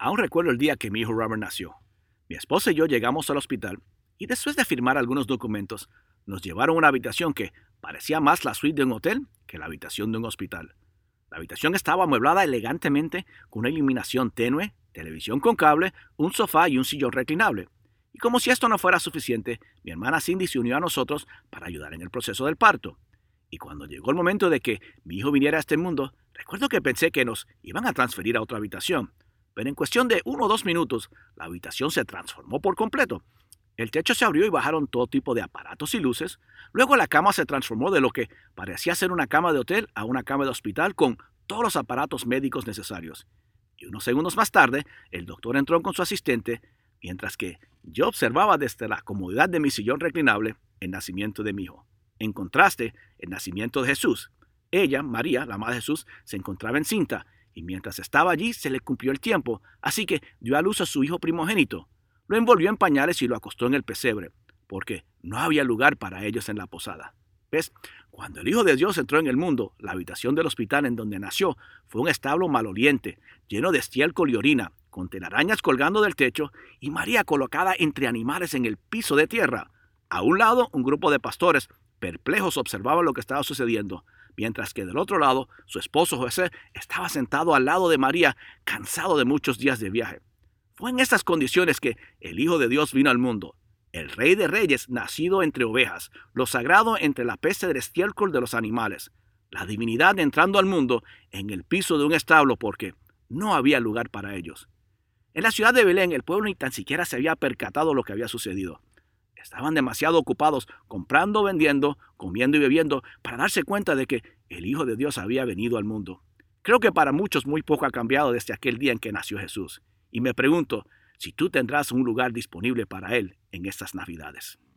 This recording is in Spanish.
Aún recuerdo el día que mi hijo Robert nació. Mi esposa y yo llegamos al hospital y después de firmar algunos documentos, nos llevaron a una habitación que parecía más la suite de un hotel que la habitación de un hospital. La habitación estaba amueblada elegantemente con una iluminación tenue, televisión con cable, un sofá y un sillón reclinable. Y como si esto no fuera suficiente, mi hermana Cindy se unió a nosotros para ayudar en el proceso del parto. Y cuando llegó el momento de que mi hijo viniera a este mundo, recuerdo que pensé que nos iban a transferir a otra habitación. Pero en cuestión de 1 o 2 minutos, la habitación se transformó por completo. El techo se abrió y bajaron todo tipo de aparatos y luces. Luego la cama se transformó de lo que parecía ser una cama de hotel a una cama de hospital con todos los aparatos médicos necesarios. Y unos segundos más tarde, el doctor entró con su asistente, mientras que yo observaba desde la comodidad de mi sillón reclinable el nacimiento de mi hijo. En contraste, el nacimiento de Jesús. Ella, María, la madre de Jesús, se encontraba encinta, y mientras estaba allí se le cumplió el tiempo, así que dio a luz a su hijo primogénito. Lo envolvió en pañales y lo acostó en el pesebre, porque no había lugar para ellos en la posada. ¿Ves? Cuando el Hijo de Dios entró en el mundo, la habitación del hospital en donde nació fue un establo maloliente, lleno de estiércol y orina, con telarañas colgando del techo y María colocada entre animales en el piso de tierra. A un lado, un grupo de pastores perplejos observaban lo que estaba sucediendo, mientras que del otro lado, su esposo José estaba sentado al lado de María, cansado de muchos días de viaje. Fue en estas condiciones que el Hijo de Dios vino al mundo, el Rey de Reyes nacido entre ovejas, lo sagrado entre la peste del estiércol de los animales, la divinidad entrando al mundo en el piso de un establo porque no había lugar para ellos. En la ciudad de Belén el pueblo ni tan siquiera se había percatado de lo que había sucedido. Estaban demasiado ocupados comprando, vendiendo, comiendo y bebiendo para darse cuenta de que el Hijo de Dios había venido al mundo. Creo que para muchos muy poco ha cambiado desde aquel día en que nació Jesús. Y me pregunto si tú tendrás un lugar disponible para Él en estas Navidades.